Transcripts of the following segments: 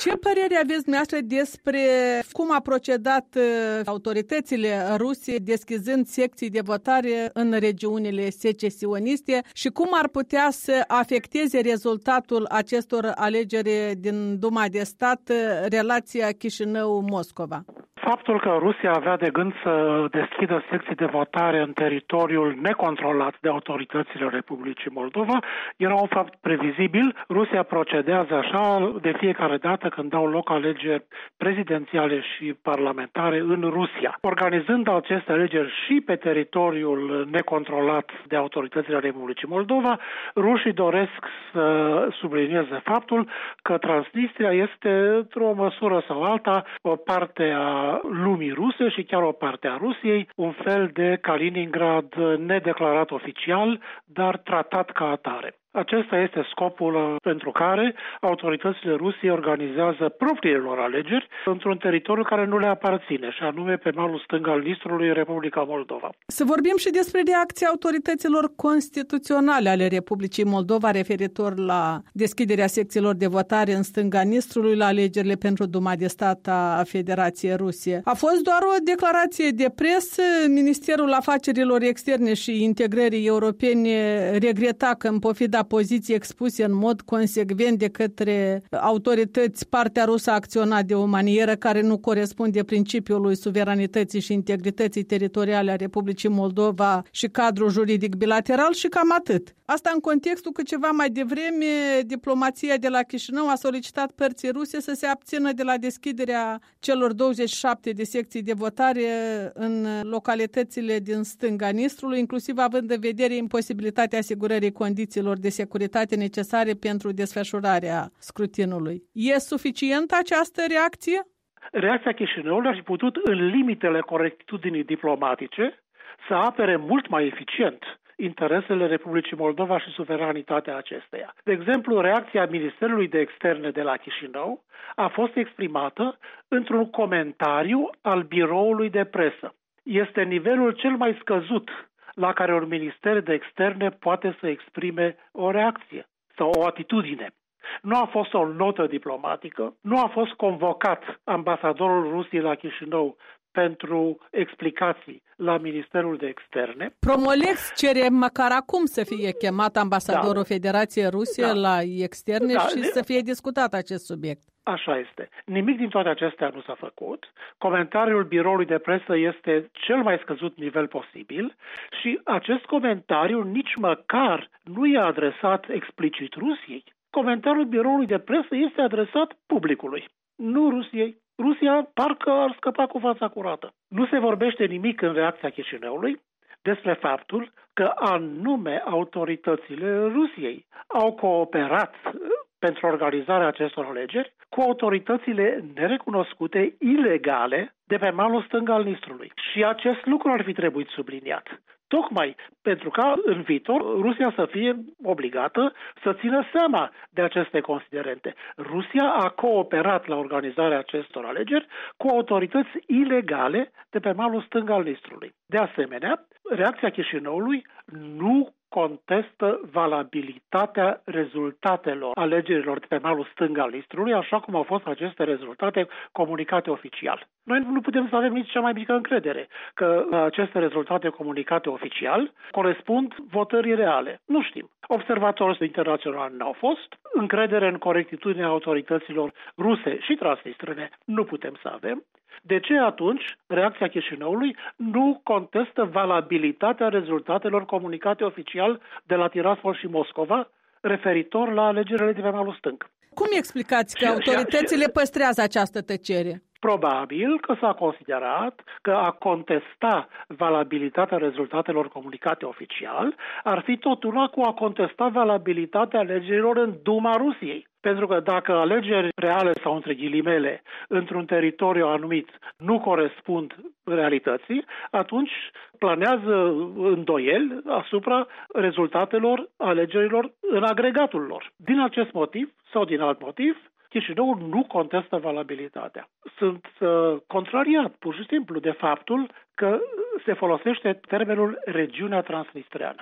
Ce părere aveți dumneavoastră despre cum a procedat autoritățile ruse deschizând secții de votare în regiunile secesioniste și cum ar putea să afecteze rezultatul acestor alegeri din Duma de Stat relația Chișinău-Moscova? Faptul că Rusia avea de gând să deschidă secții de votare în teritoriul necontrolat de autoritățile Republicii Moldova era un fapt previzibil. Rusia procedează așa de fiecare dată când dau loc alegeri prezidențiale și parlamentare în Rusia. Organizând aceste alegeri și pe teritoriul necontrolat de autoritățile Republicii Moldova, rușii doresc să sublinieze faptul că Transnistria este, într-o măsură sau alta, o parte a lumii ruse și chiar o parte a Rusiei, un fel de Kaliningrad nedeclarat oficial, dar tratat ca atare. Acesta este scopul pentru care autoritățile Rusiei organizează propriile lor alegeri într-un teritoriu care nu le aparține, și anume pe malul stâng al Nistrului, Republica Moldova. Să vorbim și despre reacția autorităților constituționale ale Republicii Moldova referitor la deschiderea secțiilor de votare în stânga Nistrului la alegerile pentru Duma de Stat a Federației Rusie. A fost doar o declarație de presă. Ministerul Afacerilor Externe și Integrării Europene regreta că în pofida poziții expuse în mod consecvent de către autorități, partea rusă a acționat de o manieră care nu corespunde principiului suveranității și integrității teritoriale a Republicii Moldova și cadrul juridic bilateral și cam atât. Asta în contextul că ceva mai devreme diplomația de la Chișinău a solicitat părții ruse să se abțină de la deschiderea celor 27 de secții de votare în localitățile din stânga Nistrului, inclusiv având în vedere imposibilitatea asigurării condițiilor de securitate necesare pentru desfășurarea scrutinului. E suficientă această reacție? Reacția Chișinăului ar fi putut, în limitele corectitudinii diplomatice, să apere mult mai eficient interesele Republicii Moldova și suveranitatea acesteia. De exemplu, reacția Ministerului de Externe de la Chișinău a fost exprimată într-un comentariu al biroului de presă. Este nivelul cel mai scăzut la care un minister de externe poate să exprime o reacție sau o atitudine. Nu a fost o notă diplomatică, nu a fost convocat ambasadorul Rusiei la Chișinău pentru explicații la Ministerul de Externe. Promolex cere măcar acum să fie chemat ambasadorul Federației Rusie la externe și să fie discutat acest subiect. Așa este. Nimic din toate acestea nu s-a făcut. Comentariul biroului de presă este cel mai scăzut nivel posibil și acest comentariu nici măcar nu e adresat explicit Rusiei. Comentariul biroului de presă este adresat publicului, nu Rusiei. Rusia parcă ar scăpa cu fața curată. Nu se vorbește nimic în reacția Chișinăului despre faptul că anume autoritățile Rusiei au cooperat pentru organizarea acestor alegeri cu autoritățile nerecunoscute, ilegale, de pe malul stâng al Nistrului. Și acest lucru ar fi trebuit subliniat. Tocmai pentru ca în viitor Rusia să fie obligată să țină seama de aceste considerente. Rusia a cooperat la organizarea acestor alegeri cu autorități ilegale de pe malul stâng al Nistrului. De asemenea, reacția Chișinăului nu contestă valabilitatea rezultatelor alegerilor de pe malul stâng al Nistrului, așa cum au fost aceste rezultate comunicate oficial. Noi nu putem să avem nici cea mai mică încredere că aceste rezultate comunicate oficial corespund votării reale. Nu știm. Observatori internaționali n-au fost, încredere în corectitudinea autorităților ruse și transnistrene nu putem să avem. De ce atunci reacția Chișinăului nu contestă valabilitatea rezultatelor comunicate oficial de la Tiraspol și Moscova referitor la alegerile de pe malul stâng? Cum explicați că autoritățile păstrează această tăcere? Probabil că s-a considerat că a contesta valabilitatea rezultatelor comunicate oficial ar fi tot una cu a contesta valabilitatea alegerilor în Duma Rusiei. Pentru că dacă alegeri reale sau între ghilimele într-un teritoriu anumit nu corespund realității, atunci planează îndoieli asupra rezultatelor alegerilor în agregatul lor. Din acest motiv sau din alt motiv, Chișinăul nu contestă valabilitatea. Sunt contrariat, pur și simplu, de faptul că se folosește termenul regiunea transnistreană.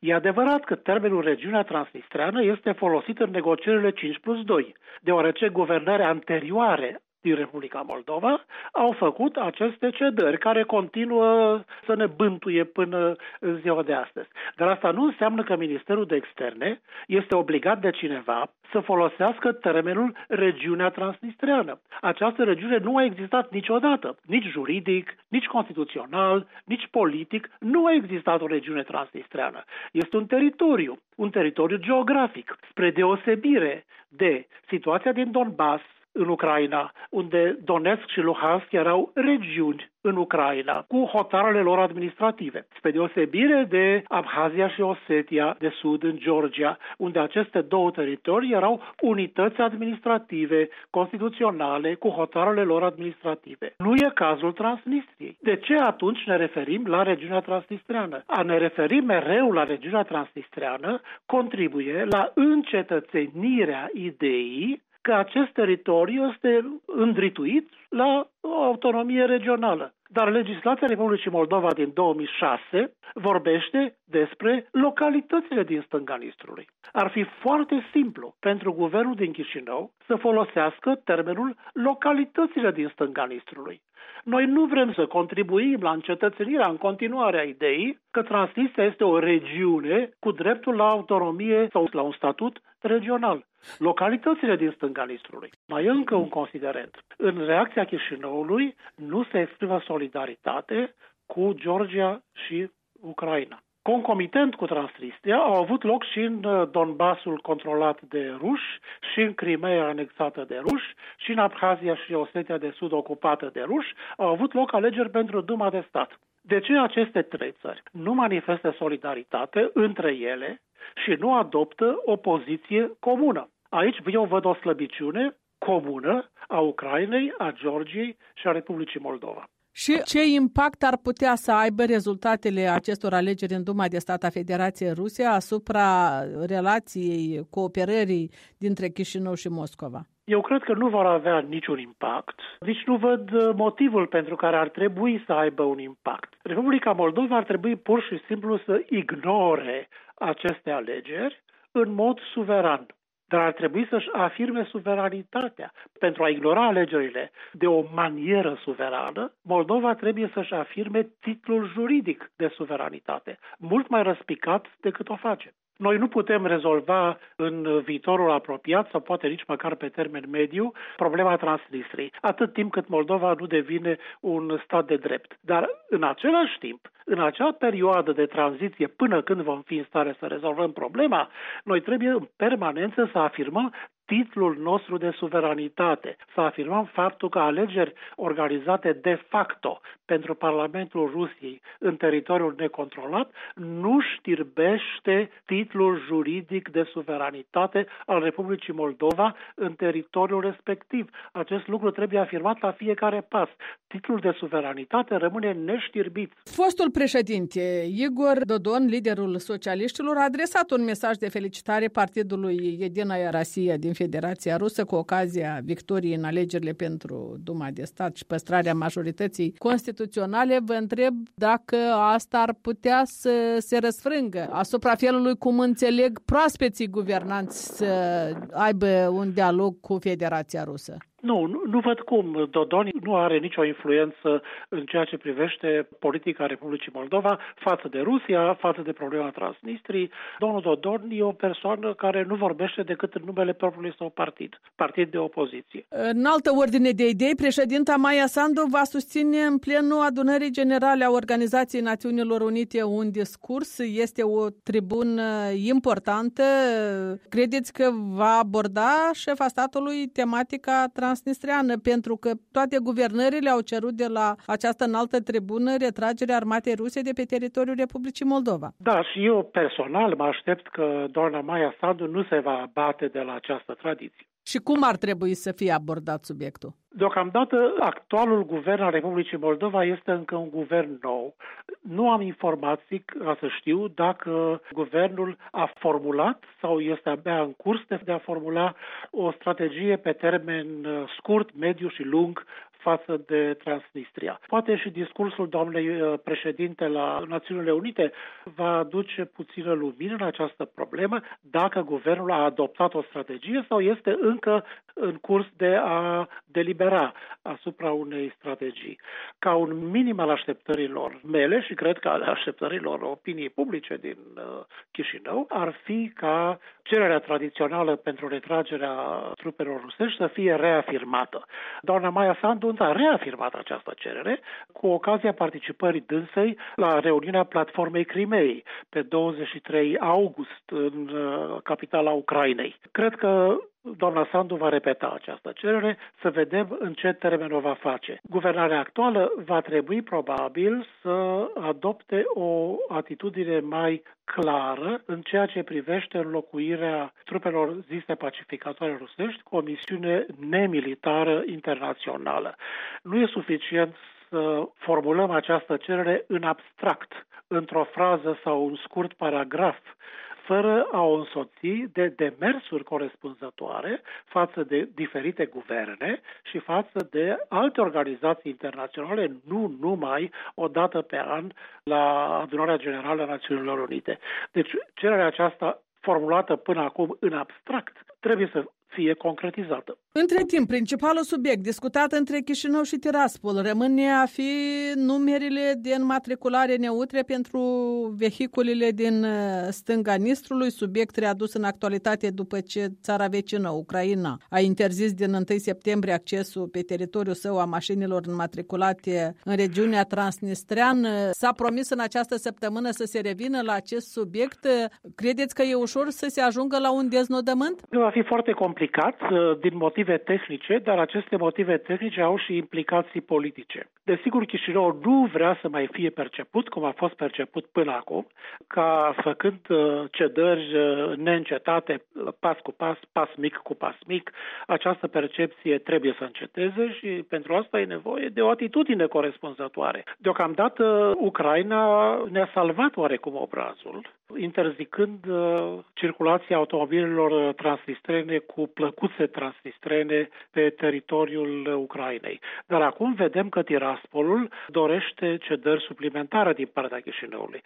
E adevărat că termenul regiunea transnistreană este folosit în negocierile 5+2, deoarece guvernări anterioare din Republica Moldova au făcut aceste cedări care continuă să ne bântuie până în ziua de astăzi. Dar asta nu înseamnă că Ministerul de Externe este obligat de cineva să folosească termenul regiunea transnistreană. Această regiune nu a existat niciodată, nici juridic, nici constituțional, nici politic, nu a existat o regiune transnistreană. Este un teritoriu geografic, spre deosebire de situația din Donbass, în Ucraina, unde Donetsk și Luhansk erau regiuni în Ucraina, cu hotarele lor administrative. Spre deosebire de Abhazia și Osetia de Sud în Georgia, unde aceste două teritorii erau unități administrative, constituționale, cu hotarele lor administrative. Nu e cazul Transnistriei. De ce atunci ne referim la regiunea transnistreană? A ne referi mereu la regiunea transnistreană contribuie la încetățenirea ideii că acest teritoriu este îndrituit la o autonomie regională. Dar legislația Republicii Moldova din 2006 vorbește despre localitățile din stânga Nistrului. Ar fi foarte simplu pentru guvernul din Chișinău să folosească termenul localitățile din stânga Nistrului. Noi nu vrem să contribuim la încetățenirea în continuare a ideii că Transnistria este o regiune cu dreptul la autonomie sau la un statut regional. Localitățile din stânga Nistrului. Mai e încă un considerent. În reacția Chișinăului nu se exprimă solidaritate cu Georgia și Ucraina. Concomitent cu Transnistria au avut loc și în Donbassul controlat de ruși, și în Crimea anexată de ruși, și în Abhazia și Osetia de Sud ocupată de ruși, au avut loc alegeri pentru Duma de Stat. De ce aceste trei țări nu manifestă solidaritate între ele și nu adoptă o poziție comună? Aici eu văd o slăbiciune comună a Ucrainei, a Georgiei și a Republicii Moldova. Și ce impact ar putea să aibă rezultatele acestor alegeri în Duma de Stat a Federației Ruse asupra relației, cooperării dintre Chișinău și Moscova? Eu cred că nu vor avea niciun impact, nici nu văd motivul pentru care ar trebui să aibă un impact. Republica Moldova ar trebui pur și simplu să ignore aceste alegeri în mod suveran. Dar ar trebui să-și afirme suveranitatea. Pentru a ignora alegerile de o manieră suverană, Moldova trebuie să-și afirme titlul juridic de suveranitate, mult mai răspicat decât o face. Noi nu putem rezolva în viitorul apropiat sau poate nici măcar pe termen mediu problema Transnistriei, atât timp cât Moldova nu devine un stat de drept. Dar în același timp, în acea perioadă de tranziție până când vom fi în stare să rezolvăm problema, noi trebuie în permanență să afirmăm titlul nostru de suveranitate, să afirmăm faptul că alegeri organizate de facto pentru Parlamentul Rusiei în teritoriul necontrolat nu știrbește titlul juridic de suveranitate al Republicii Moldova în teritoriul respectiv. Acest lucru trebuie afirmat la fiecare pas. Titlul de suveranitate rămâne neștirbit. Fostul președinte Igor Dodon, liderul socialiștilor, a adresat un mesaj de felicitare partidului Единая Россия din Federația Rusă cu ocazia victoriei în alegerile pentru Duma de Stat și păstrarea majorității constituționale. Vă întreb dacă asta ar putea să se răsfrângă asupra felului cum înțeleg proaspeții guvernanți să aibă un dialog cu Federația Rusă. Nu văd cum. Dodon nu are nicio influență în ceea ce privește politica Republicii Moldova față de Rusia, față de problema Transnistriei. Domnul Dodon e o persoană care nu vorbește decât în numele propriului său partid de opoziție. În altă ordine de idei, președinta Maia Sandu va susține în plenul adunării generale a Organizației Națiunilor Unite un discurs. Este o tribună importantă. Credeți că va aborda șefa statului tematica transnistreană, pentru că toate guvernările au cerut de la această înaltă tribună retragerea armatei ruse de pe teritoriul Republicii Moldova. Da, și eu personal mă aștept că doamna Maia Sandu nu se va abate de la această tradiție. Și cum ar trebui să fie abordat subiectul? Deocamdată, actualul guvern al Republicii Moldova este încă un guvern nou. Nu am informații ca să știu dacă guvernul a formulat sau este abia în curs de a formula o strategie pe termen scurt, mediu și lung față de Transnistria. Poate și discursul doamnei președinte la Națiunile Unite va aduce puțină lumină în această problemă, dacă guvernul a adoptat o strategie sau este încă în curs de a delibera asupra unei strategii. Ca un minim al așteptărilor mele și cred că al așteptărilor opiniei publice din Chișinău ar fi ca cererea tradițională pentru retragerea trupelor rusești să fie reafirmată. Doamna Maia Sandu a reafirmat această cerere cu ocazia participării dânsei la reuniunea Platformei Crimeei pe 23 august în capitala Ucrainei. Cred că doamna Sandu va repeta această cerere, să vedem în ce termen o va face. Guvernarea actuală va trebui probabil să adopte o atitudine mai clară în ceea ce privește înlocuirea trupelor zise pacificatoare rusești cu o misiune nemilitară internațională. Nu e suficient să formulăm această cerere în abstract, într-o frază sau un scurt paragraf, fără a o însoți de demersuri corespunzătoare față de diferite guverne și față de alte organizații internaționale, nu numai o dată pe an la Adunarea Generală a Națiunilor Unite. Deci cererea aceasta formulată până acum în abstract trebuie să fie concretizată. Între timp, principalul subiect discutat între Chișinău și Tiraspol rămâne a fi numerele de înmatriculare neutre pentru vehiculele din stânga Nistrului, subiect readus în actualitate după ce țara vecină, Ucraina, a interzis din 1 septembrie accesul pe teritoriul său a mașinilor înmatriculate în regiunea transnistreană. S-a promis în această săptămână să se revină la acest subiect. Credeți că e ușor să se ajungă la un deznodământ? Va fi foarte complicat din motive tehnice, dar aceste motive tehnice au și implicații politice. Desigur, Chișinău nu vrea să mai fie perceput, cum a fost perceput până acum, ca făcând cedări neîncetate, pas cu pas, pas mic cu pas mic. Această percepție trebuie să înceteze și pentru asta e nevoie de o atitudine corespunzătoare. Deocamdată, Ucraina ne-a salvat oarecum obrazul, interzicând circulația automobilelor transnistrene cu plăcuțe transnistrene pe teritoriul Ucrainei. Dar acum vedem că Tiraspolul dorește cedări suplimentare din partea Chișinăului.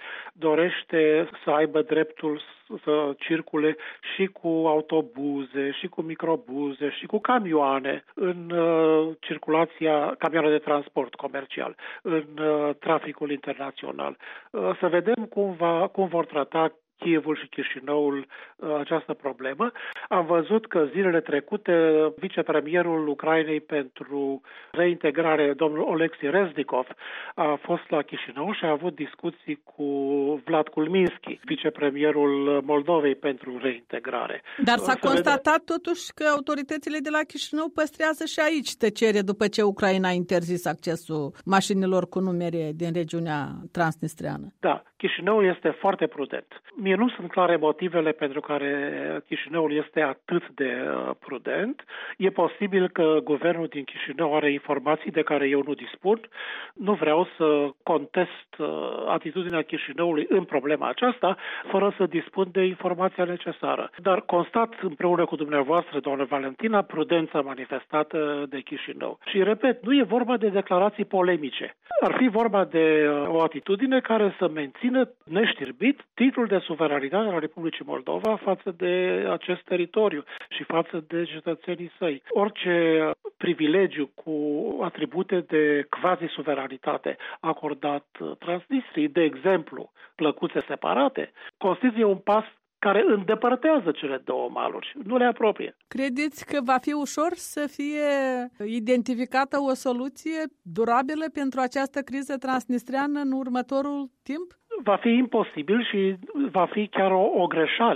Dorește să aibă dreptul să circule și cu autobuze, și cu microbuze, și cu camioane în circulația, camioane de transport comercial, în traficul internațional. Să vedem cum vor trata Kievul și Chișinăul această problemă. Am văzut că zilele trecute vicepremierul Ucrainei pentru reintegrare, domnul Oleksiy Reznikov, a fost la Chișinău și a avut discuții cu Vlad Kulminski, vicepremierul Moldovei pentru reintegrare. Dar s-a constatat totuși că autoritățile de la Chișinău păstrează și aici tăcere după ce Ucraina a interzis accesul mașinilor cu numere din regiunea transnistreană. Da, Chișinău este foarte prudent. Mie nu sunt clare motivele pentru care Chișinăul este atât de prudent. E posibil că guvernul din Chișinău are informații de care eu nu dispun. Nu vreau să contest atitudinea Chișinăului în problema aceasta, fără să dispun de informația necesară. Dar constat împreună cu dumneavoastră, doamnă Valentina, prudența manifestată de Chișinău. Și repet, nu e vorba de declarații polemice. Ar fi vorba de o atitudine care să mențină neștirbit titlul de suveranitate al Republicii Moldova față de acest teritoriu și față de cetățenii săi. Orice privilegiu cu atribute de quasi-suveranitate acordat Transnistriei, de exemplu, plăcuțe separate, constituie un pas care îndepărtează cele două maluri, nu le apropie. Credeți că va fi ușor să fie identificată o soluție durabilă pentru această criză transnistreană în următorul timp? Va fi imposibil și va fi chiar o greșeală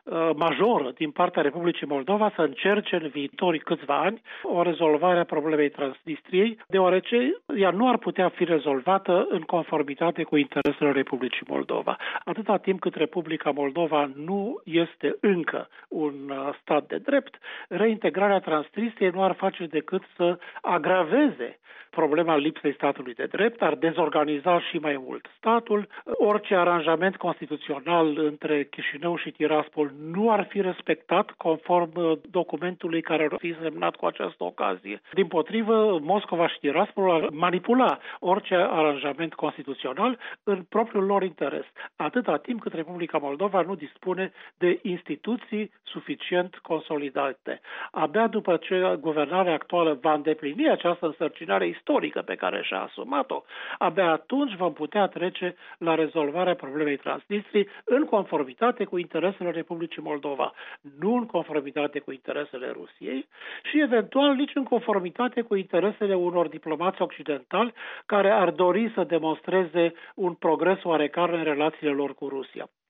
majoră din partea Republicii Moldova să încerce în viitorii câțiva ani o rezolvare a problemei Transnistriei, deoarece ea nu ar putea fi rezolvată în conformitate cu interesele Republicii Moldova. Atâta timp cât Republica Moldova nu este încă un stat de drept, reintegrarea Transnistriei nu ar face decât să agraveze problema lipsei statului de drept, ar dezorganiza și mai mult statul. Orice aranjament constituțional între Chișinău și Tiraspol nu ar fi respectat conform documentului care ar fi semnat cu această ocazie. Dimpotrivă, Moscova și Tiraspol ar manipula orice aranjament constituțional în propriul lor interes, atâta timp cât Republica Moldova nu dispune de instituții suficient consolidate. Abia după ce guvernarea actuală va îndeplini această însărcinare istorică pe care și-a asumat-o, abia atunci vom putea trece la rezolvarea problemei Transnistriei în conformitate cu interesele Republicii Moldova, nu în conformitate cu interesele Rusiei și eventual nici în conformitate cu interesele unor diplomați occidentali care ar dori să demonstreze un progres oarecare în relațiile lor cu Rusia.